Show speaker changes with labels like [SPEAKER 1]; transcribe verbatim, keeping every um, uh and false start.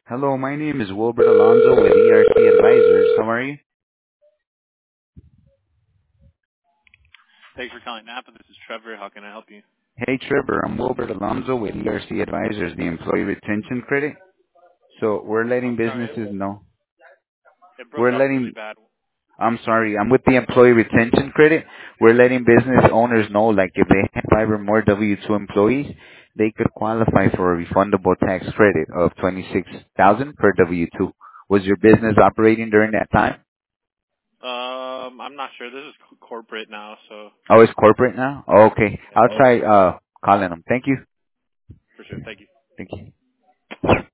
[SPEAKER 1] Hello, my name is Wilbert Alonzo with E R C Advisors. How are you?
[SPEAKER 2] Thanks for calling Napa. This is Trevor. How can I help you?
[SPEAKER 1] Hey, Trevor. I'm Wilbert Alonzo with E R C Advisors, the employee retention credit. So we're letting
[SPEAKER 2] I'm sorry. It,
[SPEAKER 1] businesses know.
[SPEAKER 2] it broke
[SPEAKER 1] We're
[SPEAKER 2] up really
[SPEAKER 1] letting,
[SPEAKER 2] bad.
[SPEAKER 1] I'm sorry, I'm with the employee retention credit. We're letting business owners know, like, if they have five or more W two employees, they could qualify for a refundable tax credit of twenty-six thousand dollars per W two. Was your business operating during that time?
[SPEAKER 2] Um, I'm not sure. This is c- corporate now, so
[SPEAKER 1] Oh, it's corporate now? Oh, okay.
[SPEAKER 2] yeah,
[SPEAKER 1] I'll try uh calling them. Thank you.
[SPEAKER 2] for sure. Thank you.
[SPEAKER 1] Thank you.